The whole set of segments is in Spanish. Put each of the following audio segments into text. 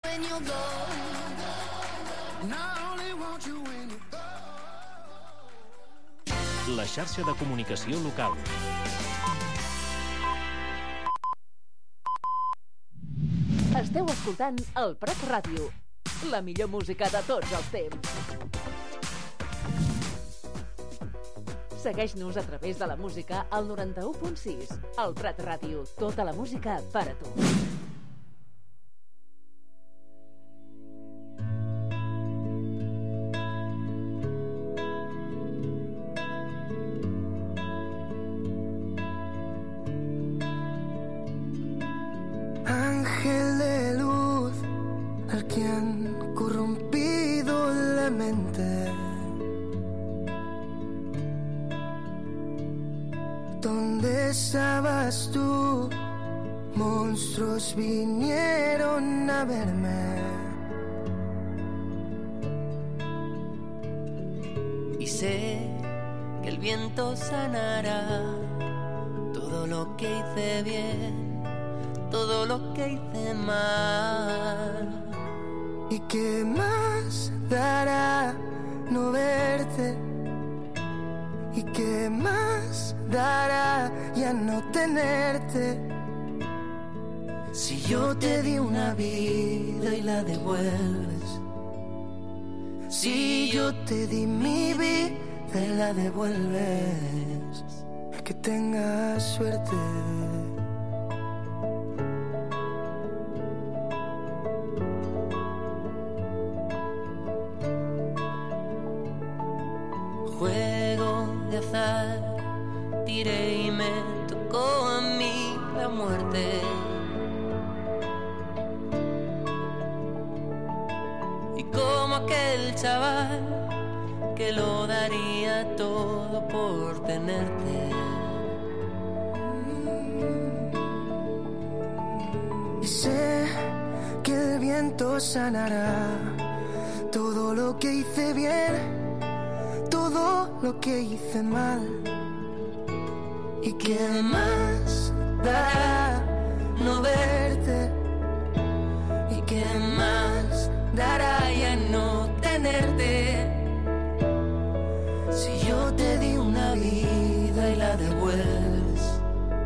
then you'll go. And I only want you when you go. La xarxa de comunicació local. Esteu escoltant el Prat Ràdio, la millor música de tots els temps. Segueix-nos a través de la música al 91.6. El Prat Ràdio, tota la música per a tu. Ángel de luz, al que han corrompido la mente. ¿Dónde estabas tú? Monstruos vinieron a verme. Y sé que el viento sanará todo lo que hice bien, todo lo que hice mal. ¿Y qué más dará no verte? ¿Y qué más dará ya no tenerte? Si yo te di una vida y la devuelves, si yo te di mi vida y la devuelves, que tengas suerte. Juego de azar, tiré y me tocó a mí la muerte. Y como aquel chaval que lo daría todo por tenerte. Y sé que el viento sanará todo lo que hice bien, todo lo que hice mal. ¿Y qué más dará no verte? ¿Y qué más dará ya no tenerte? Si yo te di una vida y la devuelves,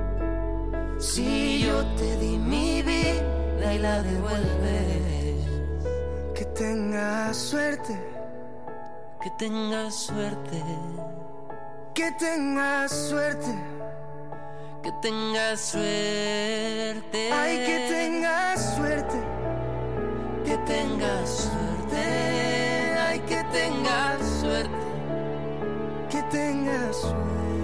si yo te di mi vida y la devuelves, que tengas suerte. Que tengas suerte, que tengas suerte, que tengas suerte. Ay, que tengas suerte, que tengas suerte. Ay, que tengas suerte, que tengas suerte.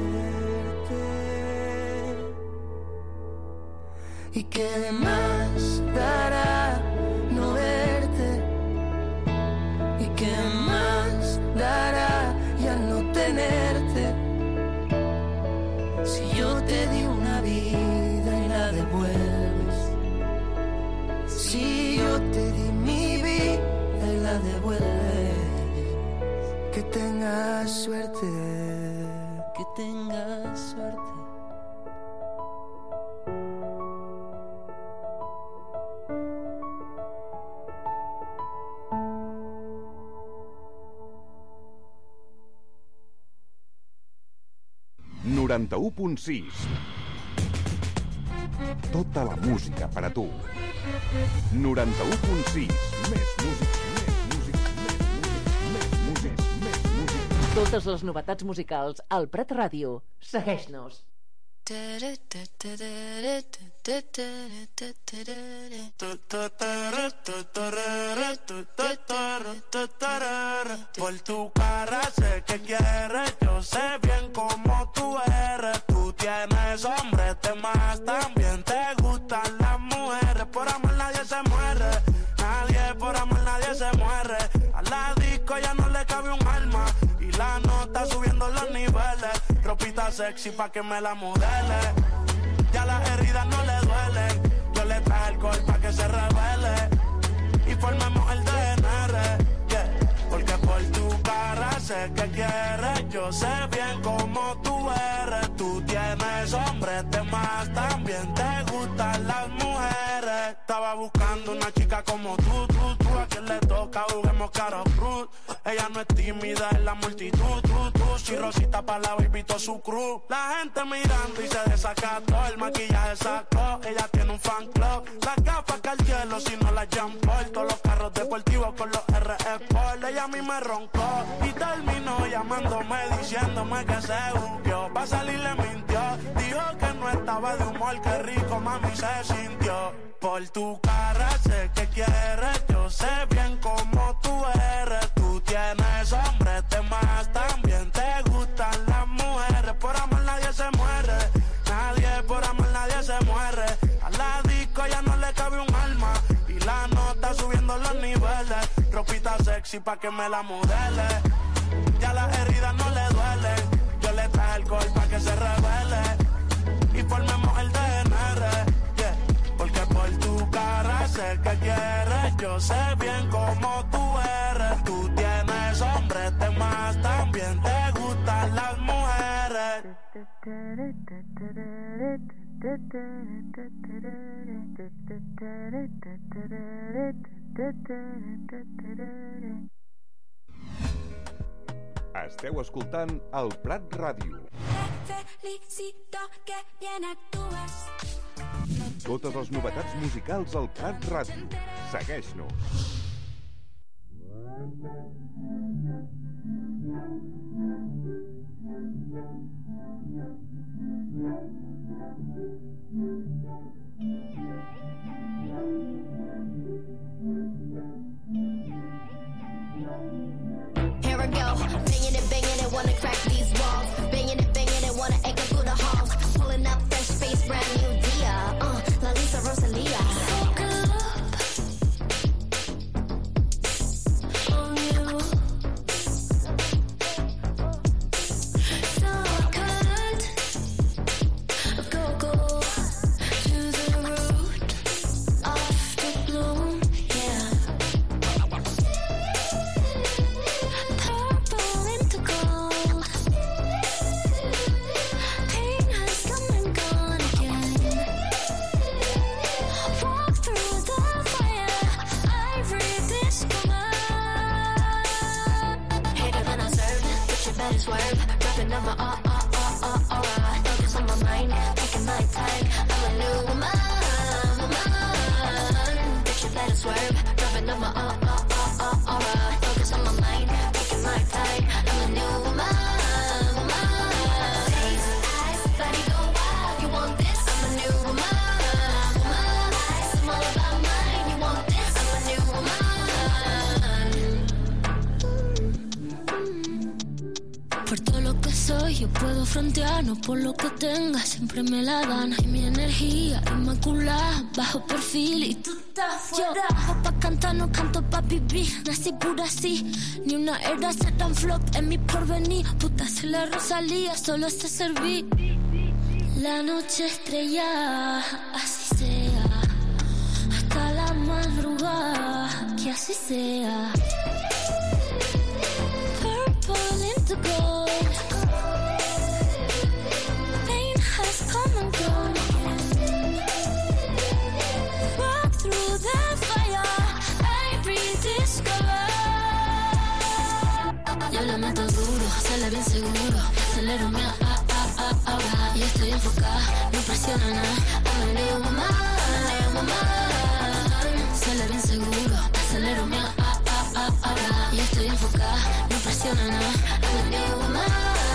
¿Y qué más dará no verte? ¿Y qué más dará ya no tenerte? Si yo te di una vida y la devuelves, si yo te di mi vida y la devuelves, que tengas suerte, que tengas suerte. Tota la música per a tu. 91.6. Més música, més música, més música, més música. Totes les novetats musicals al Prat Ràdio. Segueix-nos. Por tu cara sé que quieres, yo sé bien cómo tú eres. Tú tienes hombres, demás también te gustan las mujeres. Por amor nadie se muere, nadie por amor nadie se muere. A la disco ya no le cabe un alma y la nota subiendo los niveles. Ropita sexy pa' que me la modele, ya las heridas no le duelen. Yo le traje alcohol pa' que se revele y formemos el DNR, yeah. Porque por tu cara sé que quieres, yo sé bien cómo tú eres. Tú tienes hombres de más, también te gustan las mujeres. Estaba buscando una chica rica como tú. A quien le toca, juguemos caro cruz. Ella no es tímida en la multitud. Si Rosita pa' la baby, todo su crew. La gente mirando y se desacató. El maquillaje sacó, ella tiene un fan club. Las gafas Cartier, si no las Jean Paul. Todos los carros deportivos con los RS Sport. Ella a mí me roncó y terminó llamándome, diciéndome que se buqueó. Pa' salir le mintió, dijo que no estaba de humor. Qué rico mami se sintió. Por tu cara sé que quieres, yo sé bien cómo tú eres. Tú tienes hombres de más, también te gustan las mujeres. Por amor nadie se muere, por amor nadie se muere. A la disco ya no le cabe un alma y la nota subiendo los niveles. Ropita sexy pa' que me la modele, ya las heridas no le duelen. Yo le traje alcohol pa' que se revele y formemos el DNR. Porque por tu cara sé que quieres, yo sé bien cómo tú eres. Tú tienes hombres de más, también te gustan las mujeres. Esteu escoltant el Prat Ràdio. Felicito que bien actúes. Totes les novetats musicals al Prat Ràdio. Segueix-nos. Here I go, banging it, wanna crack these walls. Banging it, wanna echo through the halls. Pulling up fresh face, brand new Dia. La Lisa Rosalia. Yo puedo frontear, no por lo que tenga, siempre me la dan. Y mi energía inmaculada, bajo perfil y tú estás fuera. Yo bajo pa' cantar, no canto pa' vivir. Nací pura así, ni una era ser tan flop en mi porvenir. Puta, se la Rosalía, solo sé servir. La noche estrellada, así sea. Hasta la madrugada, que así sea. Purple into gold. Bien seguro, acelero mi ahora. Y estoy enfocada, no presiona nada. I'm a new woman. Sale bien seguro, acelero mi ahora. Y estoy enfocada, no presiona nada. I'm a new woman.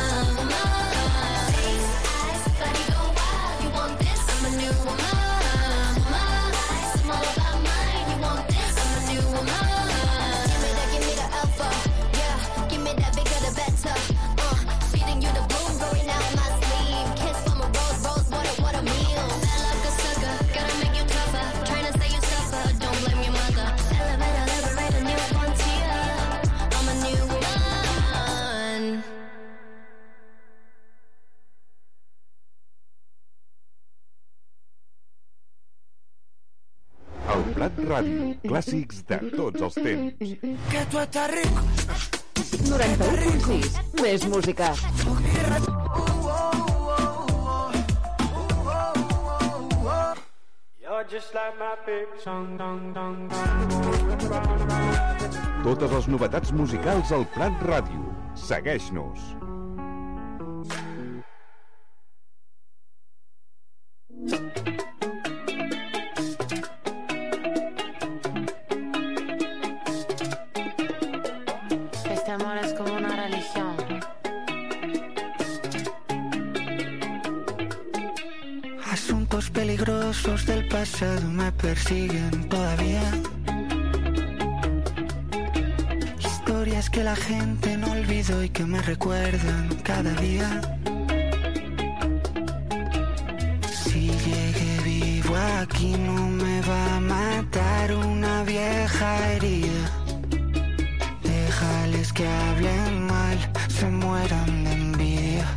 Face, eyes, body go wild. You want this? I'm a new woman. I'm all about mine. You want this? I'm a new woman. Give me the alpha. Yeah, give me that bigger the better. You the bloom growing out my sleeve. Kiss from a rose, what a meal. Bad like a sucker, gotta make you tougher. Trying to say you suffer, don't blame your mother. Elevate, liberate a new frontier. I'm a new woman. El Prat Ràdio, clàssics de tots els temps. Que tu estàs rico. 91.6, més música. Totes les novetats musicals al Prat Ràdio. Segueix-nos. Este amor es como una religión. Asuntos peligrosos del pasado me persiguen todavía. Historias que la gente no olvidó y que me recuerdan cada día. Si llegué vivo aquí no me va a matar una vieja herida. Déjales que hablen mal, se mueran de envidia.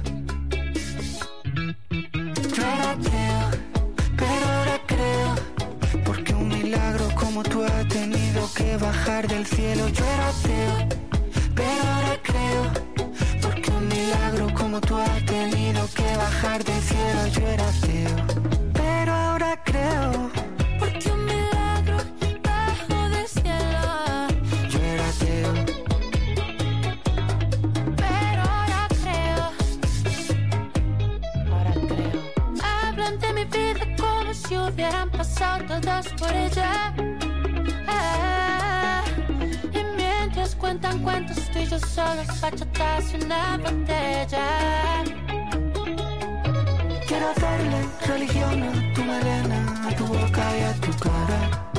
Yo era ateo, pero ahora creo, porque un milagro como tú ha tenido que bajar del cielo. Yo era ateo, pero ahora creo, porque un milagro como tú ha tenido que bajar del cielo. Yo era ateo, pero ahora creo, Porque un milagro bajo del cielo. yo era ateo. Pero ahora creo. Hablan de mi vida como si hubieran pasado todos por ella. Y mientras cuentan cuentos, tú y yo solos, bachatas y una botella. Quiero hacerle religión a tu melena, a tu boca y a tu cara.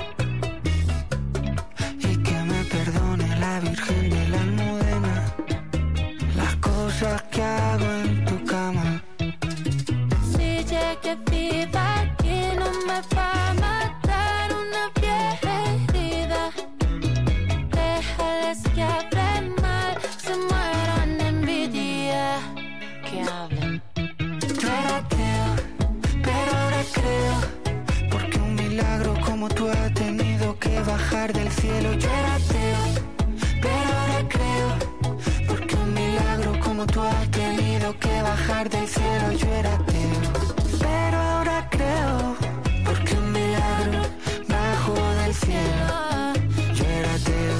Y que me perdone la Virgen de la Almudena las cosas que hago en tu cama. Si llegué viva aquí no me va a matar una vieja herida. Déjales que hablen mal, se mueran de envidia. Que hablen. Yo era ateo, pero ahora creo, porque un milagro como tú ha tenido que bajar del cielo. Yo era ateo, pero ahora creo, porque un milagro como tú ha tenido que bajar del cielo. Yo era ateo, pero ahora creo, porque un milagro bajó del cielo. Yo era ateo,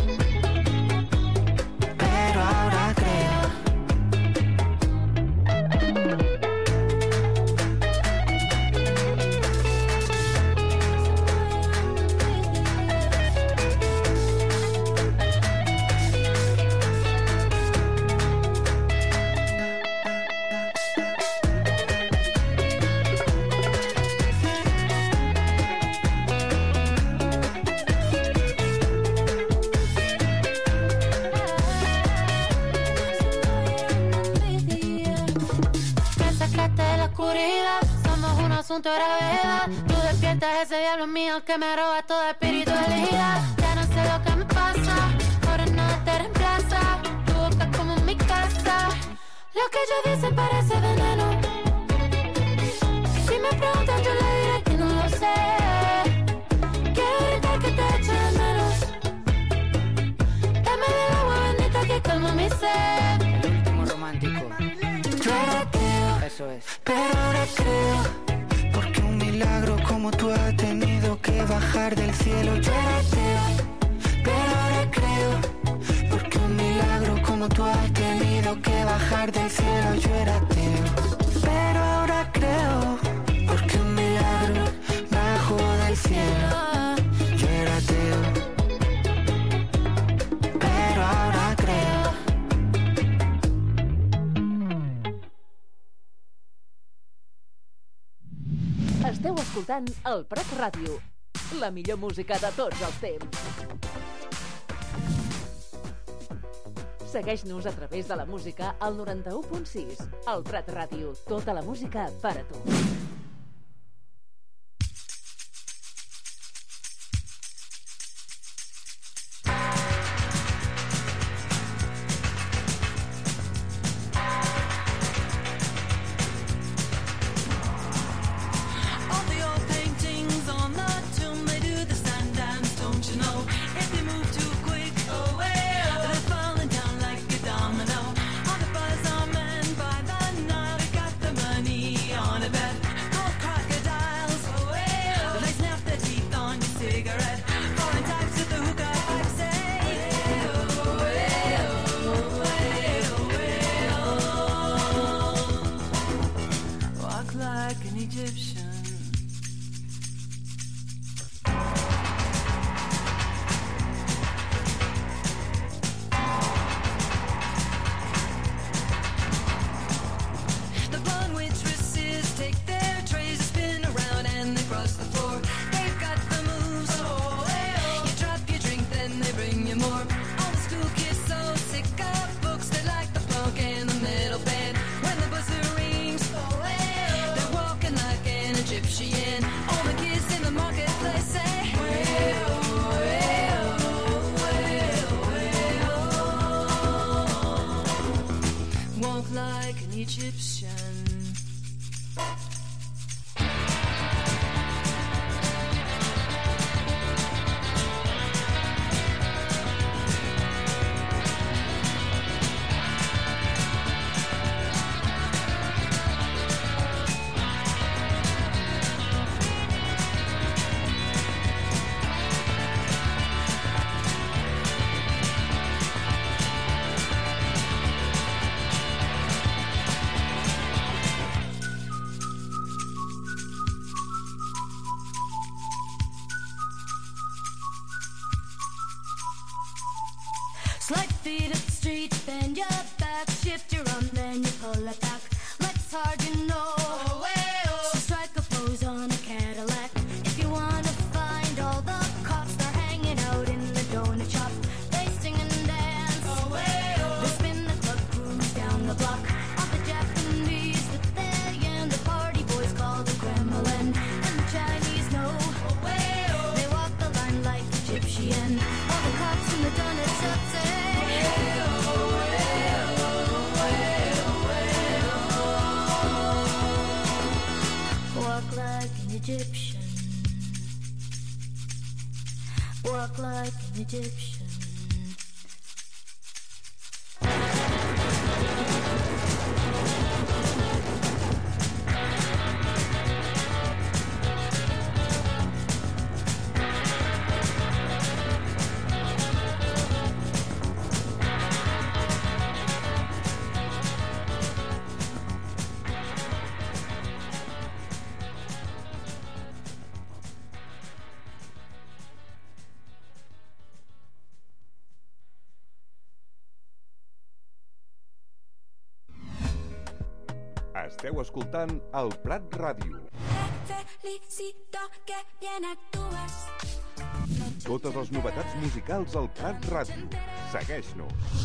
pero ahora creo. Que sacaste de la oscuridad, somos un asunto de gravedad. Tú despiertas ese diablo mío que me roba todo espíritu de vida. Ya no sé lo que me pasa, ahora nada te reemplaza. Tu boca es como mi casa, lo que ellos dicen parece veneno. Si me preguntan yo le diré que no lo sé. Quiero gritar que te echo de menos. Dame del agua bendita que calma mi sed. El último romántico. Yo era ateo, Eso es. pero ahora creo, porque un milagro como tú ha tenido que bajar del cielo. Yo era ateo, pero ahora creo, porque un milagro como tú ha tenido que bajar del cielo. Yo era ateo, pero ahora creo, porque un milagro bajó del cielo. Yo era ateo, pero ahora creo. Esteu escoltant el Prat Ràdio, la millor música de tots els temps. Segueix-nos a través de la música al 91.6. El Prat Ràdio, tota la música per a tu. All the old paintings on the tomb, they do the stand dance, don't you know? If you move too quick, they're falling down like a domino. All the buzz are men by the night, I got the money on a bet. Egyptian. Slight feet up the street, bend your back, shift your arm, then you pull it back. Legs hard, you know. So strike a pose on a Cadillac. If you wanna find all the cops, they're hanging out in the donut shop. They sing and dance. They spin the club, cruise down the block. All the Japanese that they and the party boys call the Kremlin. And the Chinese know. They walk the line like Egyptian. All the cops in the donut shop say. Walk like an Egyptian. Walk like an Egyptian. Esteu escoltant el Prat Ràdio. Felicito que bien actúas. Totes les novetats musicals al Prat Ràdio. Segueix-nos.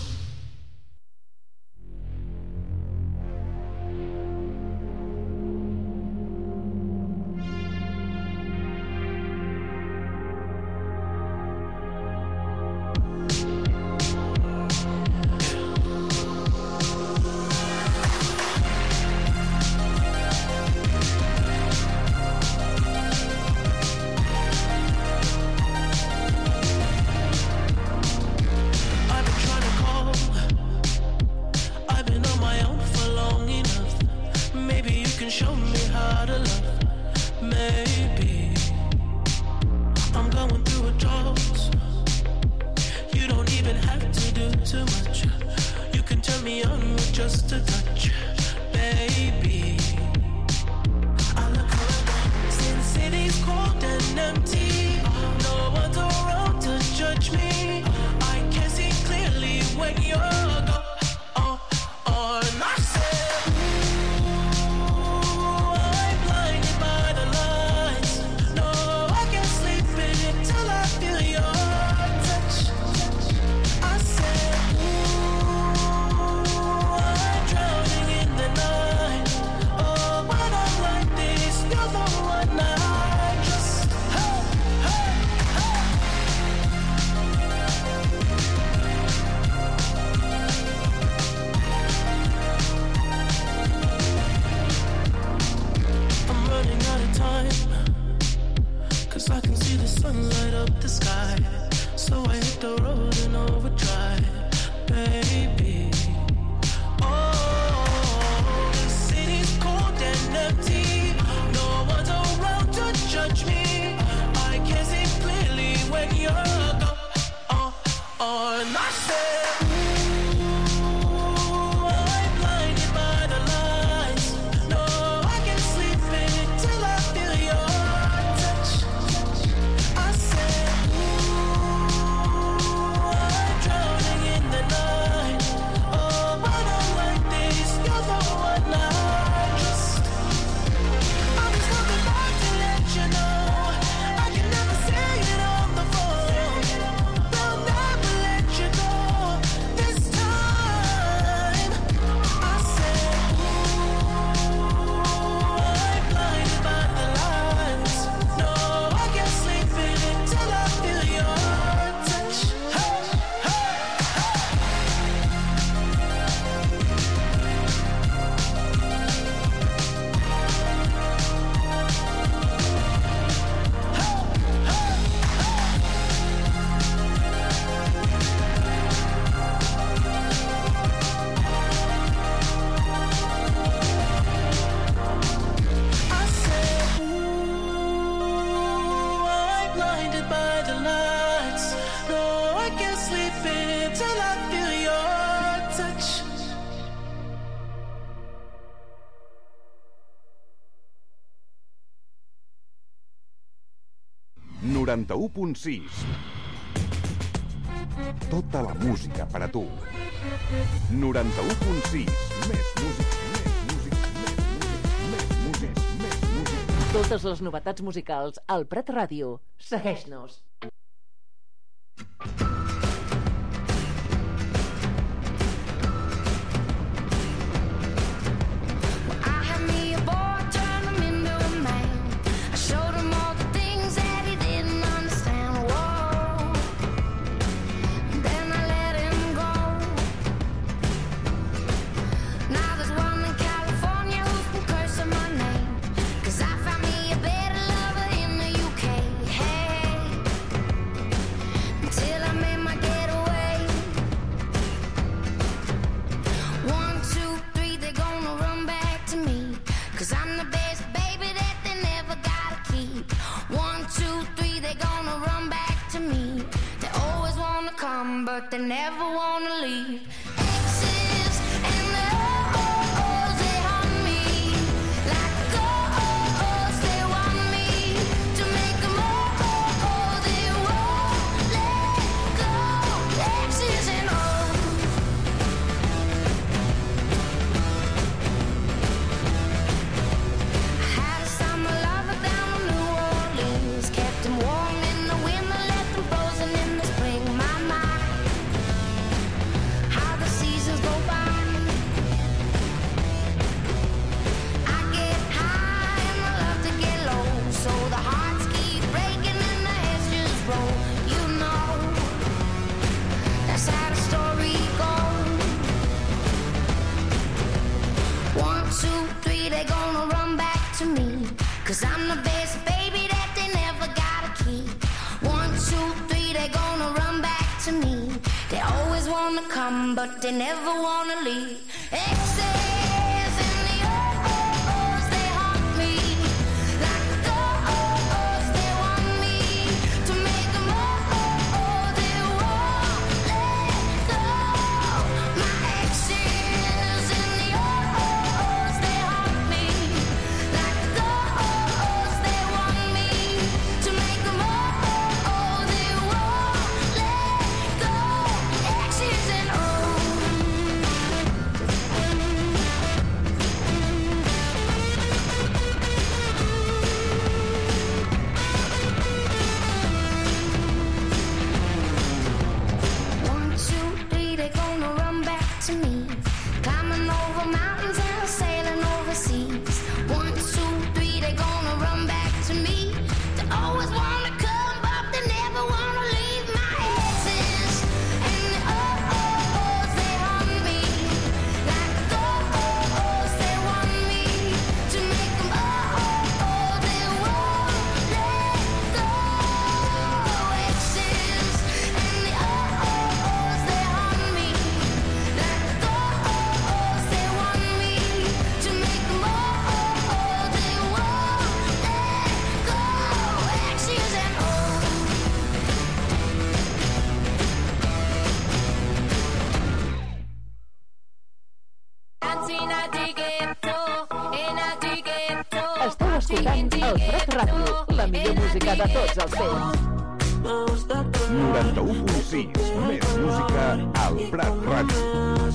They'll never let you go. till I feel your touch. 91.6. Tota la música per a tu. 91.6. Més música, més música, més música, més música. Totes les novetats musicals al Prat Ràdio. Segueix-nos. But they never wanna leave. Exes and the oh-ohs, they haunt me. Like oh-ohs, they want me to make them oh-oh, they won't let go. Exes and I had a summer lover down in New Orleans. Kept him warm in the winter, left him frozen in the spring. My mind, go by. I get high and I love to get low, so the hearts keep breaking and the heads just roll. You know, that's how the story goes. 1, 2, 3, they gonna run back to me, 'cause I'm the best baby that they never gotta keep. 1, 2, 3, they gonna run back to me. They always wanna come, but they never wanna leave. Exes and the oh-ohs, they haunt me. Like the oh-ohs, they want me to make them oh-oh, they won't let go. My exes and the oh-ohs, they haunt me. Like the oh-ohs, they want me to make them oh-oh, they won't let go. Exes and to me, climbing over mountains and sailing overseas. 1, 2, 3, they gonna run back to me. They always wanna come, but they never wanna leave. My exes and the oh-ohs, they haunt me. Like the oh-ohs, they want me to make them oh-oh, they won't let go. Exes and the oh-ohs, they haunt me. Esteu escoltant el Prat Ràdio, la millor música de tots els temps. 91.6, més música al Prat Ràdio.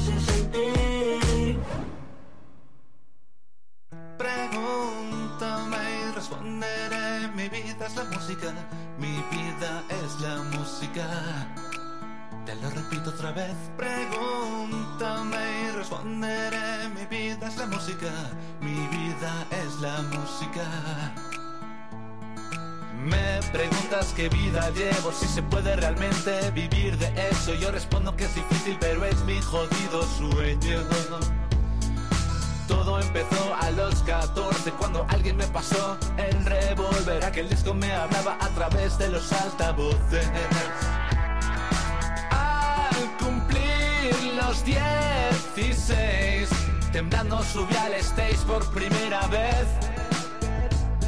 Pregúntame y responderé. Mi vida es la música, mi vida es la música. Te lo repito otra vez. Pregúntame y responderé. Mi vida es la música, mi vida es la música. Me preguntas qué vida llevo, si se puede realmente vivir de eso. Yo respondo que es difícil, pero es mi jodido sueño. Todo empezó a los 14 cuando alguien me pasó el revólver. Aquel disco me hablaba a través de los altavoces. Al cumplir los 16, temblando subí al stage por primera vez.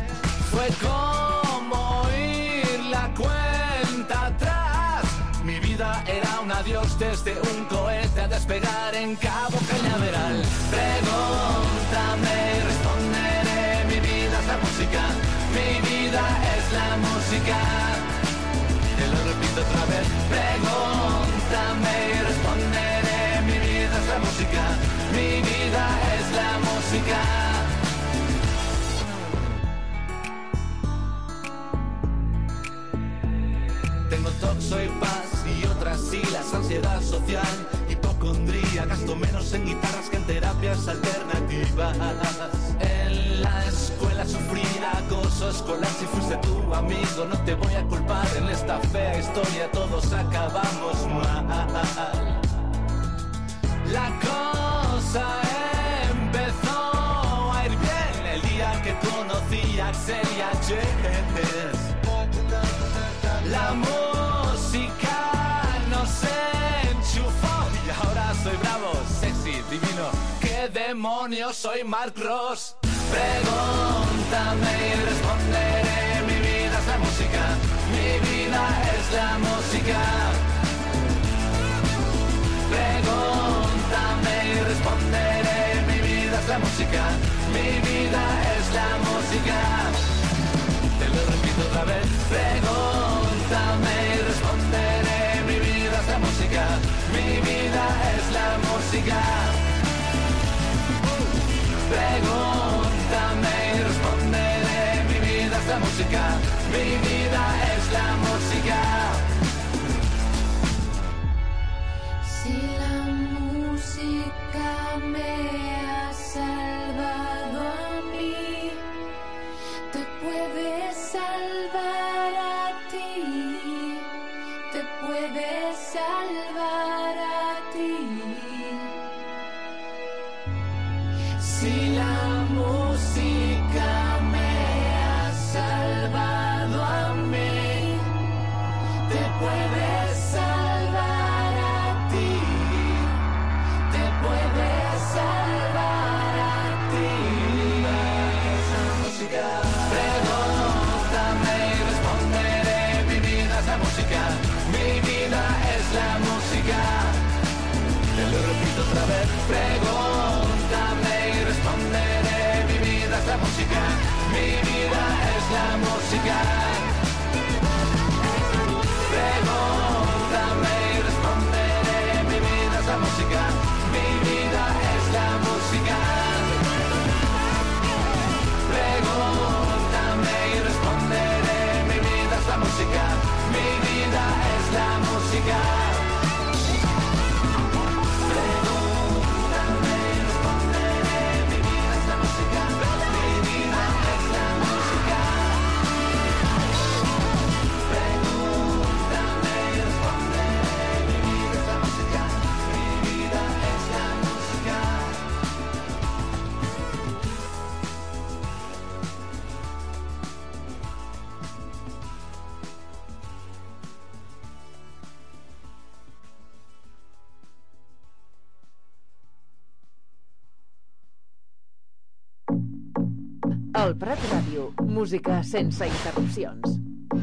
Fue como oír la cuenta atrás. Mi vida vida era un adiós desde un cohete a despegar en Cabo Cañaveral. Pregúntame y responderé, mi vida es la música, mi vida es la música. Te lo repito otra vez, pregúntame y responderé, mi vida es la música, mi vida es la música. Tengo toxo y paz y otras siglas, ansiedad social, hipocondría, gasto menos en guitarras que en terapias alternativas. En la escuela sufrí acoso escolar, si fuiste tu amigo no te voy a culpar, en esta fea historia todos acabamos mal. La cosa empezó a ir bien el día que conocí a Axel y a Jess. La música nos enchufó y ahora soy bravo, sexy, divino. ¿Qué demonios soy Mark Ross? Pregúntame y responderé, mi vida es la música, mi vida es la música. Pregúntame y responderé, mi vida es la música, mi vida es la música. Te lo repito otra vez, pregúntame y responderé, mi vida es la música, mi vida es la música. Pregúntame y responderé, mi vida es la música, mi vida es la música. Si la música me ha salvado a mí, te puede salvar a ti, te puede salvar a ti. Si la música me ha salvado a mí, te puede salvar a ti, te puede salvar a ti. Esa música. Pregúntame y responderé, mi vida es la música, mi vida es la música. Te lo repito otra vez, pregúntame y responderé, mi vida es la música, mi vida es la música. Pregúntame y responderé, mi vida es la música, mi vida es la música. Pregúntame y responderé, mi vida es la música, mi vida es la música. El Prat Ràdio, música sense interrupcions.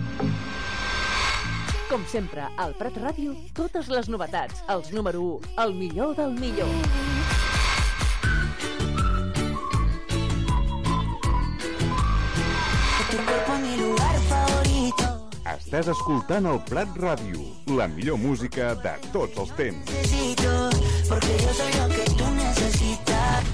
Com sempre, al Prat Ràdio, totes les novetats, els número 1, el millor del millor. Estàs escoltant el Prat Ràdio, la millor música de tots els temps. Porque yo soy lo que tú necesitas.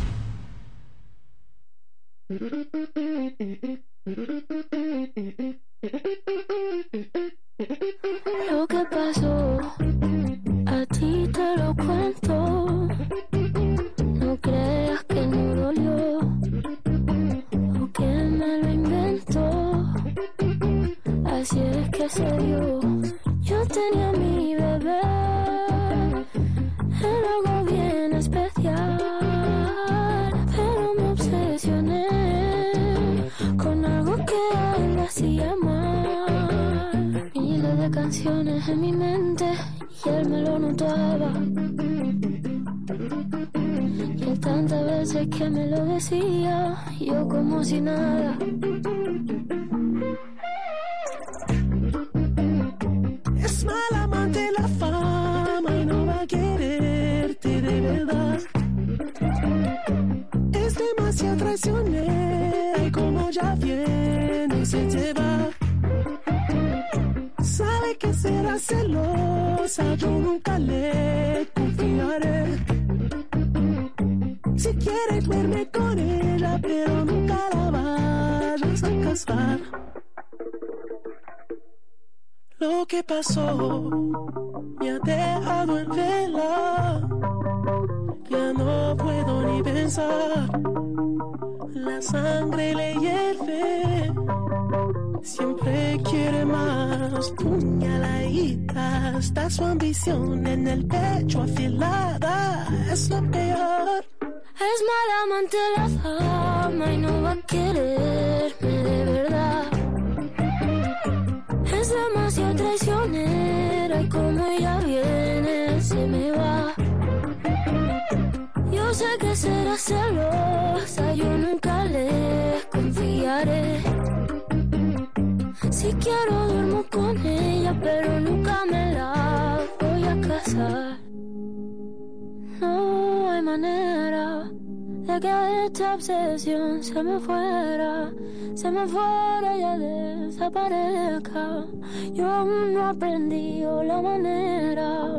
Lo que pasó, a ti te lo cuento. No creas que no dolió o que me lo inventó. Así es que se dio. Yo tenía a mi bebé, era algo bien especial, pero me obsesioné con algo que a él le hacía mal. Miles de canciones en mi mente y él me lo notaba. Y él tantas veces que me lo decía, yo como si nada. Es mal amante la fama. demasiado traicionera y como ya viene se te va. Sabe que será celosa, yo nunca le confiaré. Si quieres duerme con ella, pero nunca la vayas a casar. Lo que pasó me ha dejado en vela. Ya no puedo ni pensar. La sangre le hierve. Siempre quiere más. Puñaladita. Está su ambición en el pecho afilada. Es lo peor. Es mala amante la fama y no va a quererme de verdad. Es demasiado traicionera y como ella viene se me va. Yo sé que será celosa, yo nunca le confiaré. Si quiero duermo con ella, pero nunca me la voy a casar. No hay manera de que esta obsesión se me fuera y ya desaparezca. Yo aún no he aprendido la manera.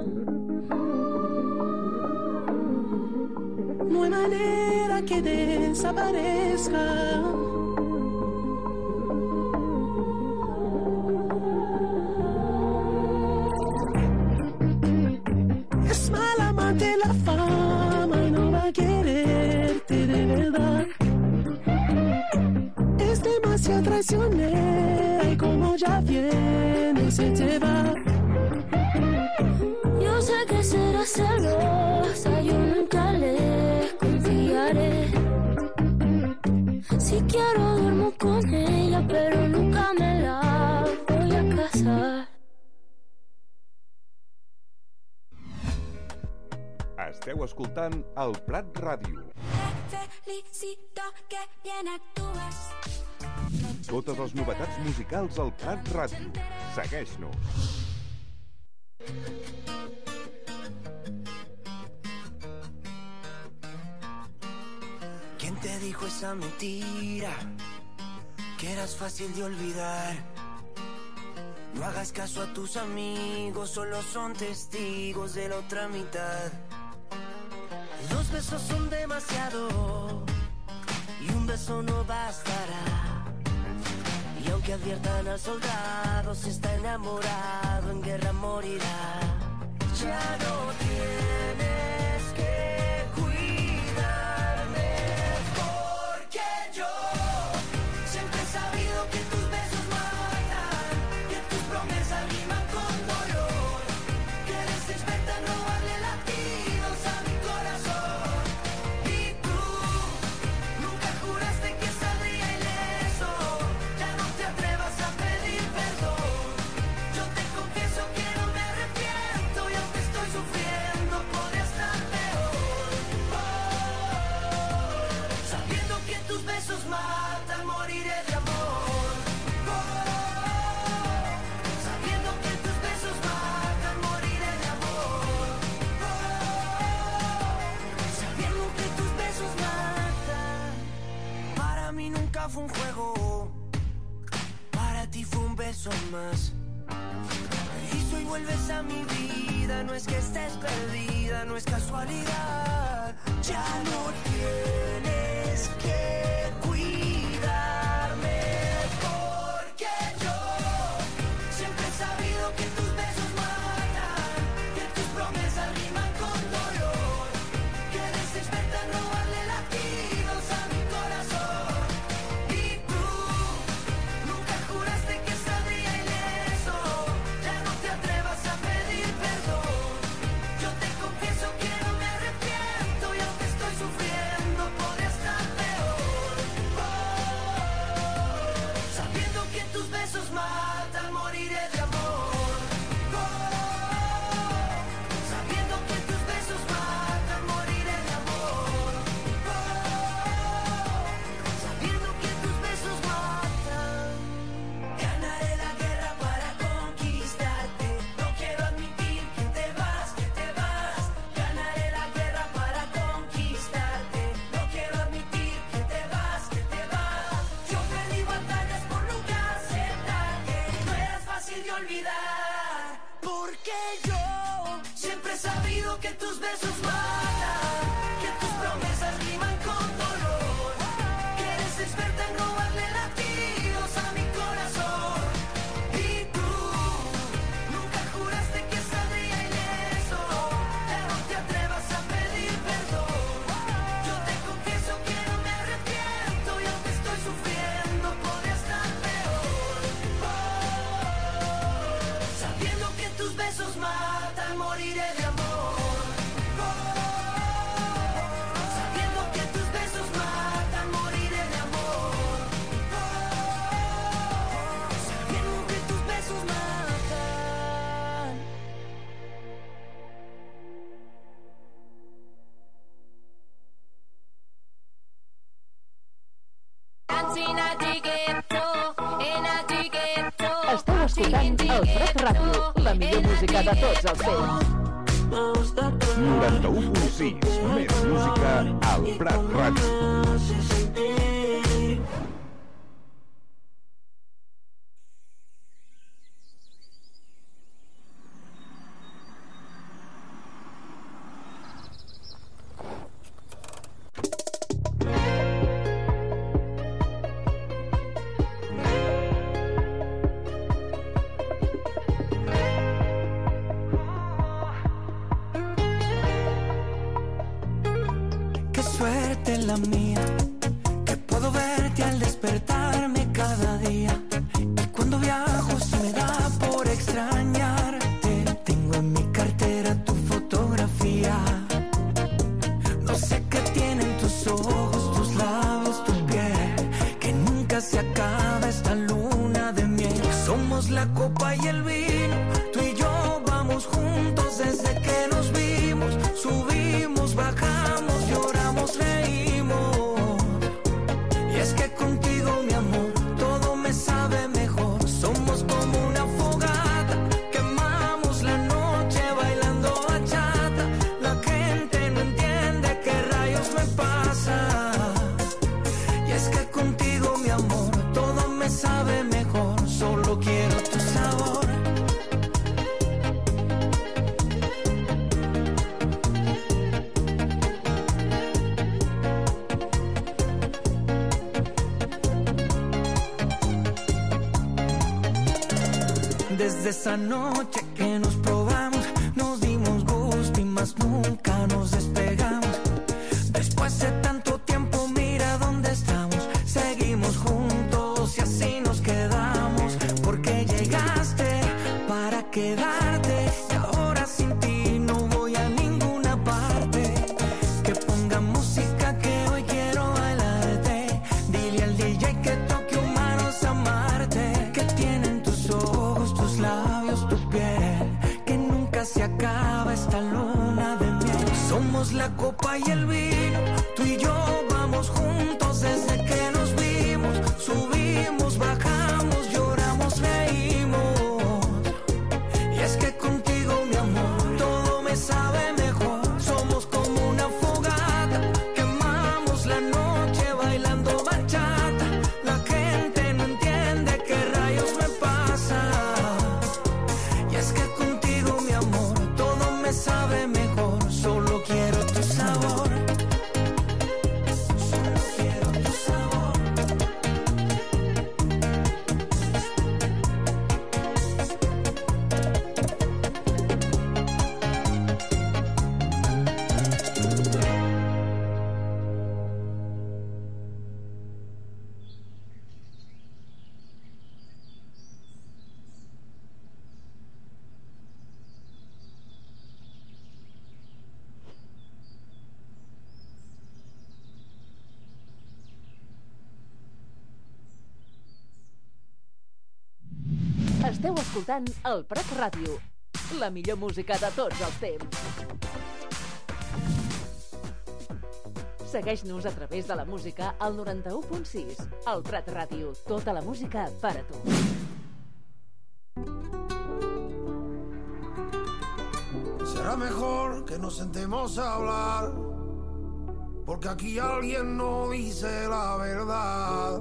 No hay manera que desaparezca. Es mala amante la fama y no va a quererte de verdad. Es demasiado traicionera y como ya viene se te va. Yo sé que será celosa, yo nunca le confiaré. Si quiero duermo con ella, pero nunca me la voy a casar. Esteu escoltant el Prat Ràdio. Felicito que bien actúas. Totes les novetats musicals al Prat Ràdio. Segueix-nos. ¿Quién te dijo esa mentira? Que eras fácil de olvidar. No hagas caso a tus amigos, solo son testigos de la otra mitad. 2 besos son demasiado y un beso no bastará. Y aunque adviertan al soldado, si está enamorado en guerra morirá. Ya no tienes que cuidarme, porque yo siempre he sabido que tus besos matan, que tus promesas riman con dolor, que eres experta en robarle latidos a mi corazón. Y tú nunca juraste que saldría ileso, ya no te atrevas a pedir perdón. Yo te confieso que no me arrepiento y aunque estoy sufriendo podría estar peor. Sabiendo que tus besos matan, moriré de amor. Sabiendo que tus besos matan, moriré de amor. Sabiendo que tus besos matan. Para mí nunca fue un juego, para ti fue un beso más. Y si hoy vuelves a mi vida, no es que estés perdida, no es casualidad. Ya no tienes que cuidarme, porque yo siempre he sabido que tus besos matan, que tus promesas riman con dolor, que eres experta en robarle latidos a mi corazón. Y tú nunca juraste que saldría ileso, ya no te atrevas a pedir perdón. Yo te confieso que no me arrepiento y aunque estoy sufriendo podría estar peor. que tus besos matan, que tus promesas riman con dolor, que eres experta en robarle latidos a mi corazón. Y tú nunca juraste que saldría ileso, ya no te atrevas a pedir perdón. Yo te confieso que no me arrepiento y aunque estoy sufriendo podría estar peor. Sabiendo que tus besos matan, moriré de amor. Sabiendo que tus besos matan, moriré de amor. Sabiendo que tus besos matan. Esteu escoltant el Prat Ràdio, la millor música de tots els temps. 91.6, més música al Prat Ràdio. Qué suerte la mía, que puedo verte al despertarme cada día. Y cuando viajo se me da por extrañarte. Tengo en mi cartera tu fotografía. No sé qué tienen tus ojos, tus labios, tu piel, que nunca se acaba esta luna de miel. Somos la copa y el vino, tú y yo vamos juntos desde que nos vimos. Subimos, bajamos, lloramos, reímos. Y es que contigo, mi amor, todo me sabe mejor. Somos como una fogata, quemamos la noche bailando bachata. La gente no entiende qué rayos me pasa. Y es que contigo, mi amor, todo me sabe mejor. Solo quiero tu sabor. Desde esa noche que nos probamos, nos dimos gusto y más nunca nos despegamos. Después de tanto tiempo, mira dónde estamos. Seguimos juntos y así nos quedamos. Porque llegaste para quedarte y ahora sin ti no voy a ninguna parte. Que ponga música que hoy quiero bailarte. Dile al DJ que toque humanos amarte. Que tienen tus ojos, tus labios, tu piel, que nunca se acaba esta luna de miel. Somos la copa y el vino, tú y yo vamos juntos desde que nos vimos. Subimos, bajamos, lloramos, reímos. Y es que contigo, mi amor, todo me sabe mejor. Somos como una fogata, quemamos la noche bailando bachata. La gente no entiende qué rayos me pasa. Y es que contigo, mi amor, todo me sabe mejor. Solo quiero tu sabor. Solo quiero tu sabor. Esteu escoltant el Prat Ràdio, la millor música de tots els temps. Segueix-nos a través de la música al 91.6. El Prat Ràdio, tota la música per a tu. Será mejor que nos sentemos a hablar, porque aquí alguien no dice la verdad.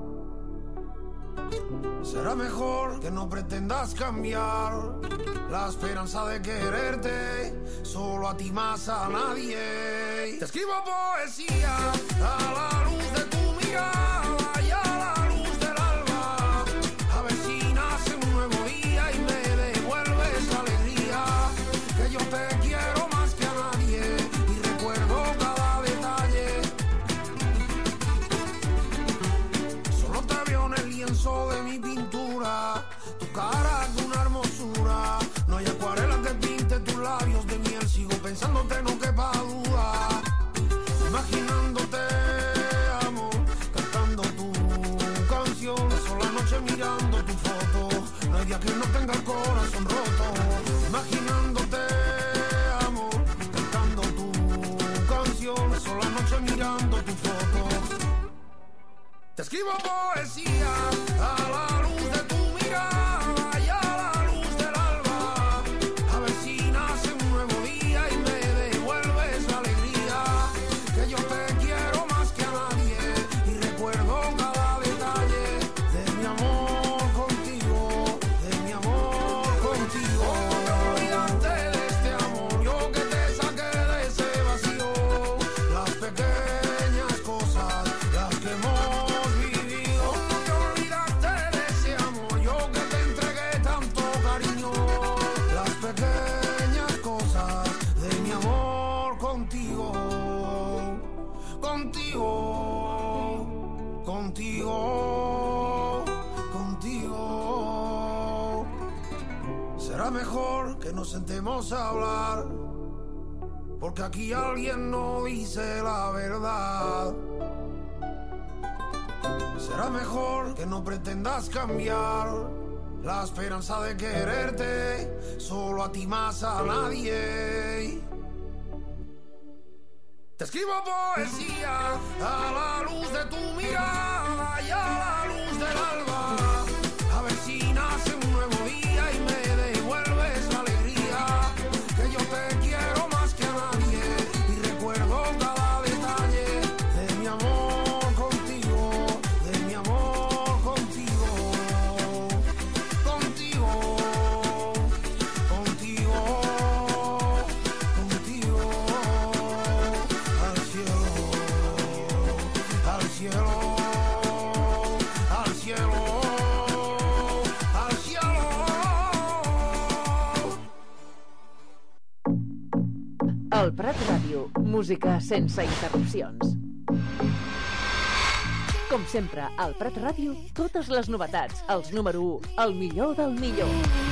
Será mejor que no pretendas cambiar la esperanza de quererte solo a ti más a nadie. Te escribo poesía a la luz de tu mirada y a la luz del alba, a ver si nace un nuevo día y me devuelves la alegría. Que yo te quiero más que a nadie y recuerdo cada detalle. Solo te veo en el lienzo de mi pintura, tu cara es una hermosura. No hay acuarela que pinte tus labios de miel. Sigo pensándote, no quepa duda. Imaginándote, amor, cantando tu canción. Paso la noche mirando tu foto. No hay día que no tenga el corazón roto. Imaginándote, amor, cantando tu canción. Paso la noche mirando tu foto. Te escribo poesía a la luz de tu mirada y a la luz del alba, a ver si nace un nuevo día y me devuelves la alegría. Que yo te quiero más que a nadie y recuerdo cada detalle de mi amor contigo, de mi amor contigo. ¿Cómo olvidarte de este amor? Yo que te saqué de ese vacío. Las pequeñas cosas, las que hemos vivido. ¿Cómo te olvidaste de ese amor? Yo que te entregué tanto cariño. Las pequeñas cosas de mi amor contigo, contigo, contigo, contigo. Será mejor que nos sentemos a hablar, porque aquí alguien no dice la verdad. Será mejor que no pretendas cambiar la esperanza de quererte, solo a ti más a nadie. Te escribo poesía a la luz de tu mirada y a la luz del alba, a ver si nace un nuevo día y me devuelves la alegría. Que yo te quiero más que a nadie y recuerdo cada detalle de mi amor contigo, de mi amor contigo, contigo, contigo, contigo, al cielo, al cielo, al cielo, al cielo. El Prat Ràdio, música sense interrupcions. Com sempre, al Prat Ràdio, totes les novetats, els número 1, el millor del millor.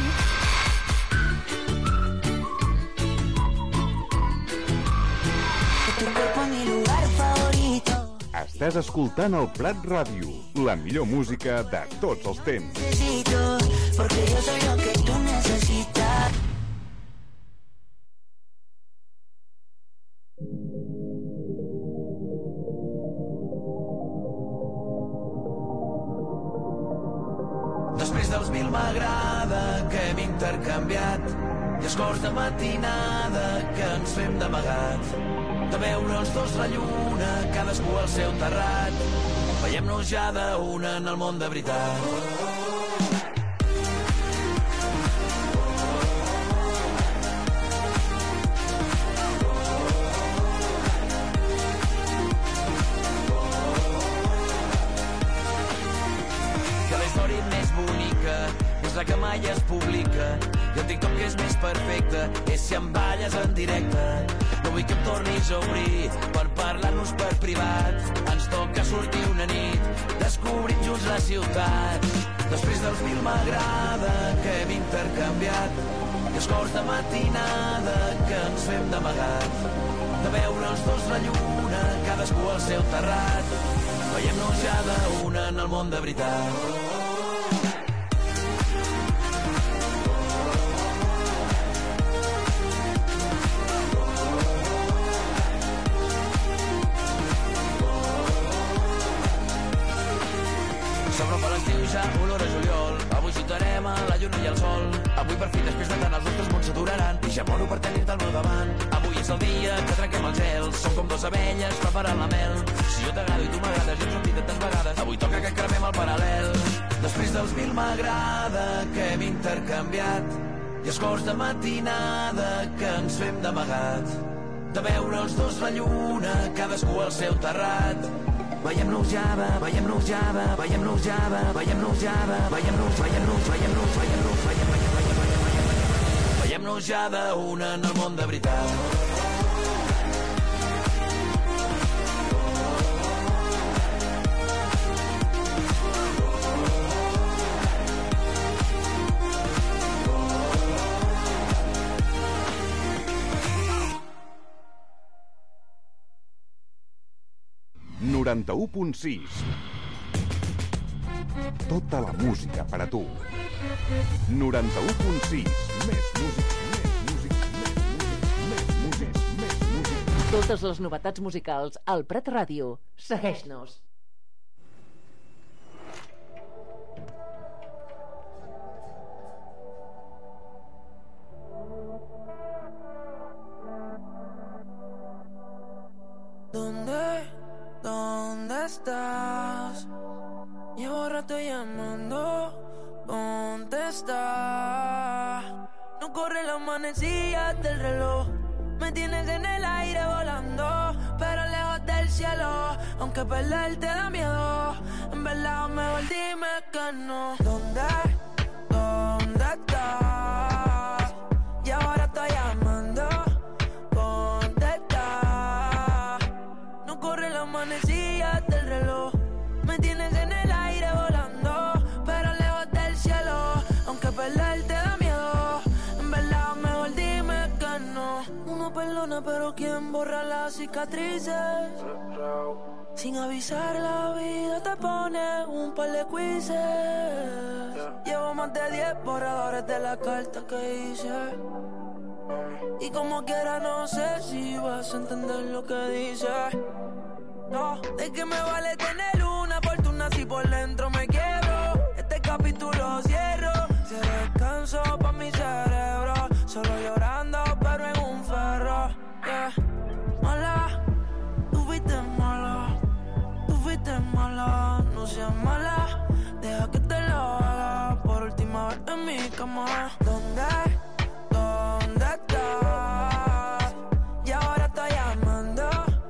Estàs escoltant el Prat Ràdio, la millor música de tots els temps. Porque yo soy lo que tú necesitas. Després dels 1000 m'agrada que hem intercanviat i els cors de matinada que ens fem d'amagat, de veure els dos la lluna, cadascú al seu terrat. Veiem-nos ja d'una en el món de veritat. Que la història més bonica és la que mai es publica i el TikTok que és més perfecte és si em balles en directe. No vull que em tornis a obrir per parlar-nos per privat. Ens toca sortir una nit, descobrim junts la ciutat. Després dels 1000 m'agrada que hem intercanviat i els cors de matinada que ens fem d'amagat, de veure els dos la lluna, cadascú al seu terrat. Veiem-nos ja d'una en el món de veritat. S'apropa l'estiu ja, olor a juliol. Avui citarem a la lluna i al sol. Avui per fi després de tant els nostres mons s'aturaran i ja moro per tenir-te al meu davant. Avui és el dia que trenquem el gel. Som com dos abelles preparant la mel. Si jo t'agrado i tu m'agrades i ens ho hem dit tantes vegades, avui toca que cremem el paral·lel. Després dels 1000 m'agrada que hem intercanviat i escorç de matinada que ens fem d'amagat, de veure els dos la lluna, cadascú al seu terrat. Veiem-nos ja, veiem-nos ja, veiem-nos ja, veiem-nos ja, veiem-nos, veiem-nos, veiem-nos, veiem-nos, veiem-nos ja d'una en el món de veritat. Tota la música per a tu. 91.6. Més música, més música, més música, més música. Totes les novetats musicals al Prat Ràdio. Segueix-nos. ¿Dónde estás? Llevo rato llamando, contesta. No corre la manecilla del reloj. Me tienes en el aire volando, pero lejos del cielo. Aunque perderte da miedo, en verdad mejor dime que no. ¿Dónde estás? Y ahora estoy llamando, contesta. No corre la manecilla del reloj. Me tienes en el aire volando, pero lejos del cielo. Aunque perderte da miedo, en verdad mejor dime que no. Uno perdona, pero ¿quién borra las cicatrices? Sin avisar la vida te pone un par de quizzes. Llevo más de 10 borradores de la carta que hice. Y como quiera no sé si vas a entender lo que dices. No, ¿de qué me vale tener una fortuna si por dentro me quiebro? Este capítulo cierro, se descanso pa' mi cerebro. Solo llorando pero en un ferro, yeah. Mala, tú fuiste mala, no seas mala. Deja que te lo haga por última vez en mi cama. ¿Dónde estás? Y ahora estoy llamando,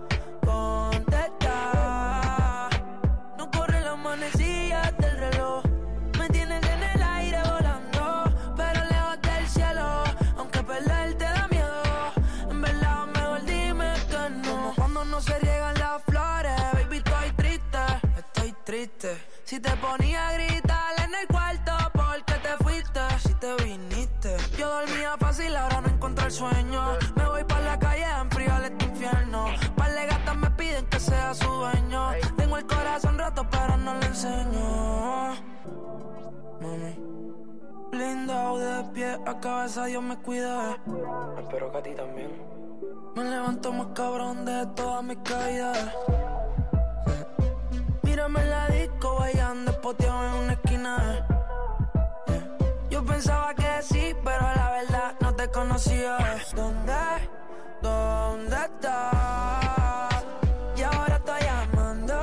contesta. No corre la manecilla del reloj. Me tienes en el aire volando, pero lejos del cielo. Aunque perderte da miedo, en verdad mejor dime que no. Como cuando no se riegan las flores, baby, estoy triste. Si te ponía a gritar en el cuarto porque te fuiste, si te viniste. Yo dormía fácil, ahora no encuentro el sueño. Me voy pa' la calle a enfriar este infierno. Par de gatas me piden que sea su dueño. Tengo el corazón roto pero no le enseño. Mami, blindado de pie a cabeza, Dios me cuida. Espero que a ti también. Me levanto más cabrón de todas mis caídas. Mírame en la disco bailando espoteado en una esquina. Yo pensaba que sí, pero la verdad no te conocía. ¿Dónde estás? Y ahora estoy llamando,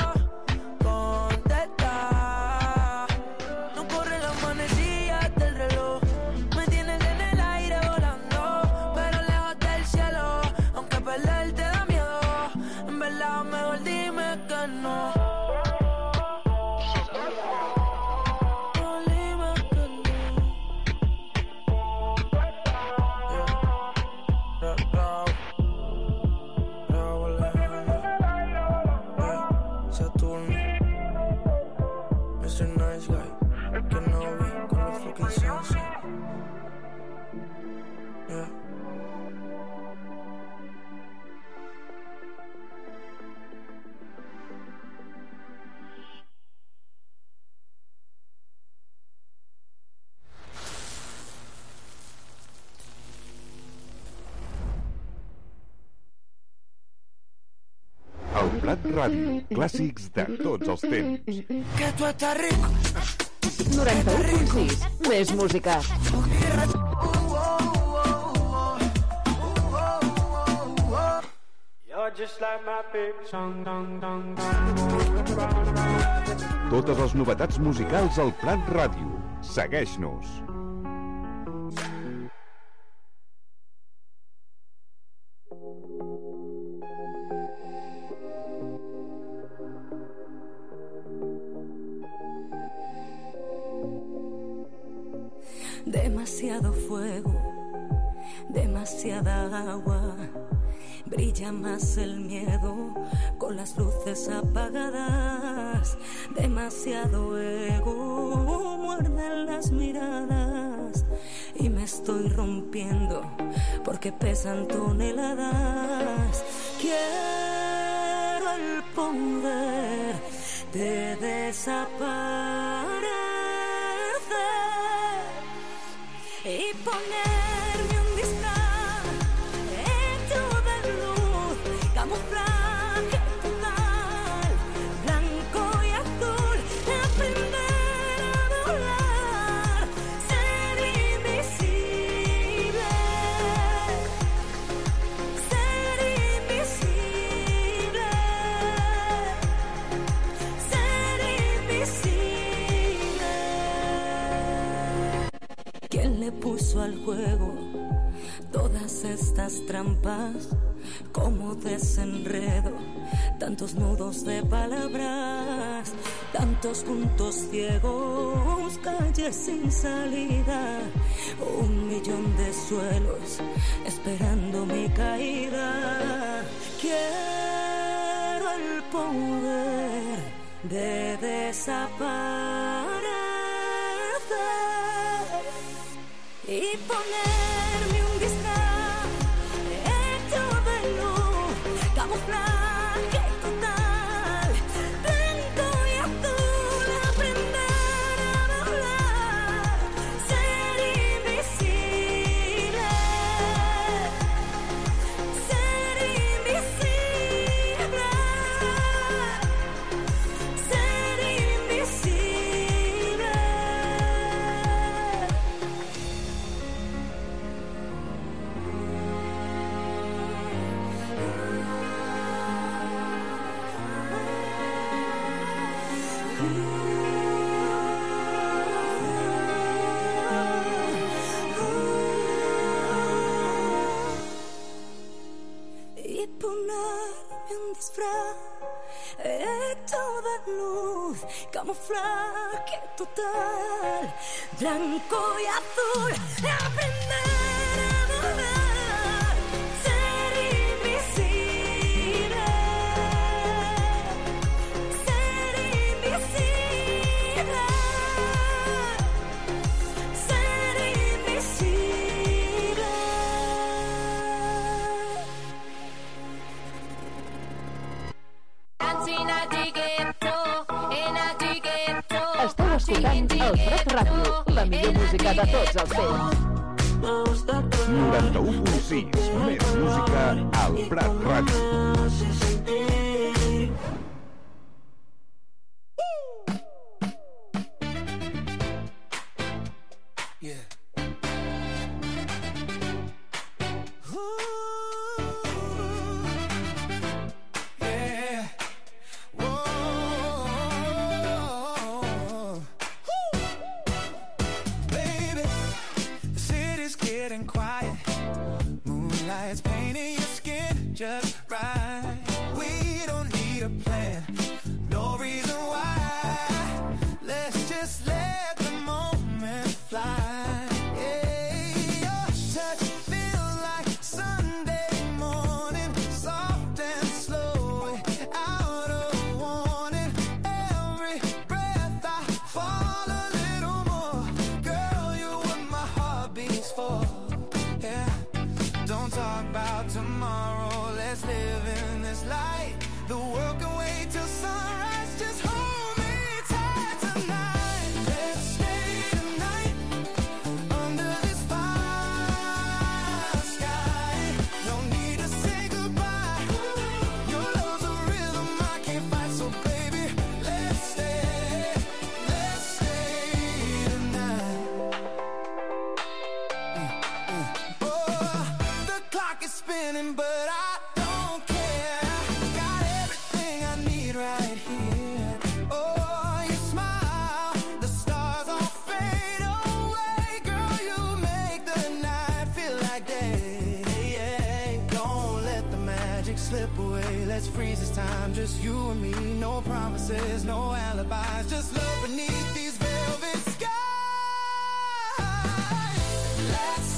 contesta. No corre la manecilla del reloj. Me tienes en el aire volando, pero lejos del cielo. Aunque perderte da miedo, en verdad mejor dime que no. El Prat Ràdio, clàssics de tots els temps. Que tu estàs rico. 91.6, més música. Totes les novetats musicals al Prat Ràdio. Segueix-nos. fuego, demasiada agua. Brilla más el miedo con las luces apagadas. Demasiado ego, muerden las miradas. Y me estoy rompiendo porque pesan toneladas. Quiero el poder de desaparecer y ponerme un disfraz hecho de luz, camuflaje total, blanco y azul, aprender a volar, ser invisible, ser invisible, ser invisible. ¿Quién le puso al juego todas estas trampas? Como desenredo, tantos nudos de palabras, tantos puntos ciegos, calles sin salida, 1.000.000 de suelos esperando mi caída. Quiero el poder de desaparecer y ponerme un disfraz hecho de luz, camuflaje total, blanco y azul, aprender a volar, ser invisible, ser invisible, ser invisible. Y ponerme un disfraz hecho de luz, camuflaje total, blanco y azul, aprender a volar, ser invisible, ser invisible, ser invisible. Esteu escoltant el Fred Ràdio, la millor música de tots els temps. 91.6, més música al Prat Ràdio. Yeah. Whoa. Baby, the city's getting quiet. Moonlight's painting your skin just right. We don't need a plan, no reason why. Let's just let the moment fly. Yeah, your touch feels like Sunday morning, soft and slow, without a warning. Every breath I fall a little more. Girl, you're what my heart beats for. Yeah, don't talk about tomorrow. Let's live in this light. The world can wait till sunrise. Just hold me tight tonight. Let's stay tonight under this fire sky. No need to say goodbye. Your love's a rhythm I can't fight. So baby, let's stay tonight. Oh, the clock is spinning, but I don't care. Got everything I need right here. Oh, you smile, the stars all fade away. Girl, you make the night feel like day. Yeah. Don't let the magic slip away. Let's freeze this time, just you and me. No promises, no alibis. Just love beneath these velvet skies. Let's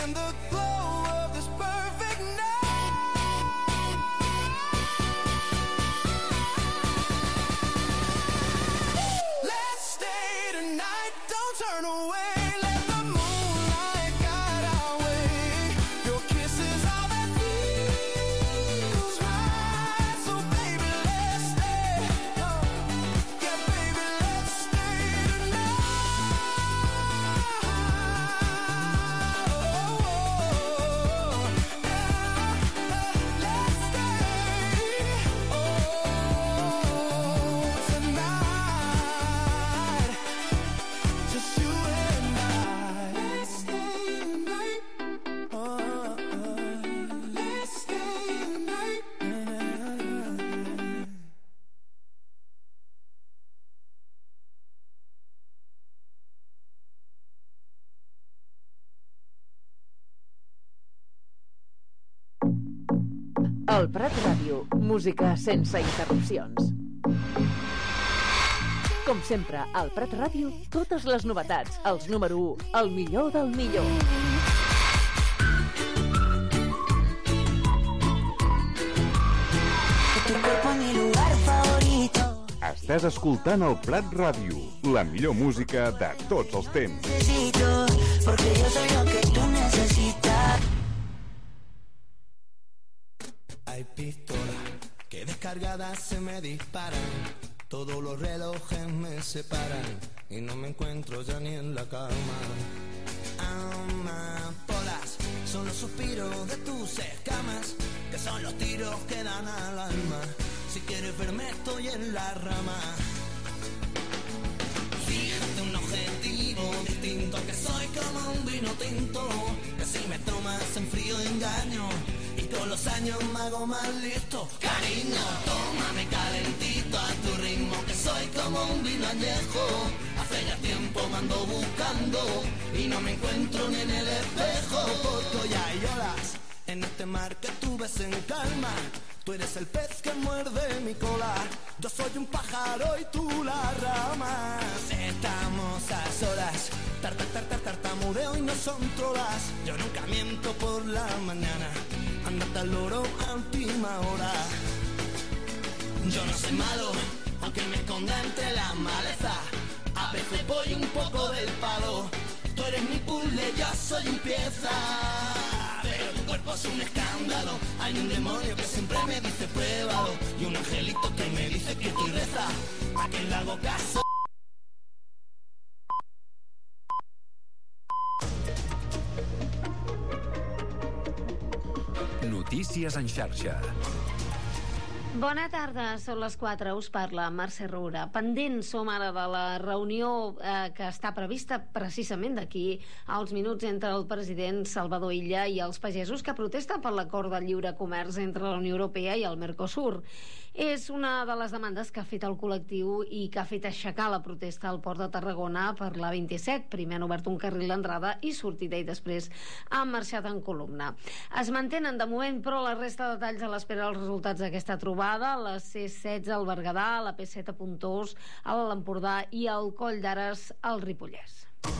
in the glow of this perfect night. Let's stay tonight, don't turn away. Let the moonlight guide our way. Your kisses are that feels right. So baby, let's stay. Yeah, baby, let's stay El Prat Ràdio, música sense interrupcions. Com sempre, al Prat Ràdio, totes les novetats, els número 1, el millor del millor. Estàs escoltant el Prat Ràdio, la millor música de tots els temps. Porque yo soy lo que tú necesitas. Hay pistolas que descargadas se me disparan. Todos los relojes me separan y no me encuentro ya ni en la cama. Amapolas son los suspiros de tus escamas, que son los tiros que dan al alma. Si quieres verme estoy en la rama. Fíjate un objetivo distinto, que soy como un vino tinto, que si me tomas en frío engaño y con los años me hago más listo. Cariño, tómame calentito a tu ritmo, que soy como un vino añejo. Hace ya tiempo me ando buscando y no me encuentro ni en el espejo. Porque hoy hay olas en este mar que tú ves en calma. Tú eres el pez que muerde mi cola. Yo soy un pájaro y tú la rama. Estamos a solas, tartamudeo y no son trolas. Yo nunca miento por la mañana, andate al loro a última hora. Yo no soy malo, aunque me esconda entre la maleza. A veces voy un poco del palo. Tú eres mi puzzle, yo soy un pieza. Pero tu cuerpo es un escándalo. Hay un demonio que siempre me dice pruébalo, y un angelito que me dice que tú reza. ¿A quién le hago caso? Notícies en xarxa. Bona tarda, són les 4, us parla Mercè Roura. Pendents som ara de la reunió que està prevista precisament d'aquí a uns minuts entre el president Salvador Illa i els pagesos que protesten per l'acord de lliure comerç entre la Unió Europea i el Mercosur. És una de les demandes que ha fet el col·lectiu i que ha fet aixecar la protesta al port de Tarragona per la 27. Primer han obert un carril d'entrada i sortida i després han marxat en columna. Es mantenen de moment, però la resta de detalls a l'espera dels resultats d'aquesta trobada, la C16 al Berguedà, la P7 a Pontós, a l'Empordà i al Coll d'Ares al Ripollès.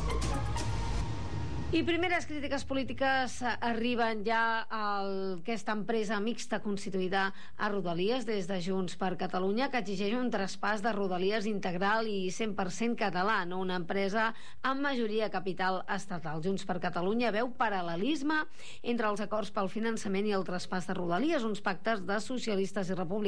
I primeres crítiques polítiques arriben ja a aquesta empresa mixta constituïda a Rodalies des de Junts per Catalunya, que exigeix un traspàs de Rodalies integral i 100% català, no una empresa amb majoria capital estatal. Junts per Catalunya veu paral·lelisme entre els acords pel finançament i el traspàs de Rodalies, uns pactes de socialistes i republicans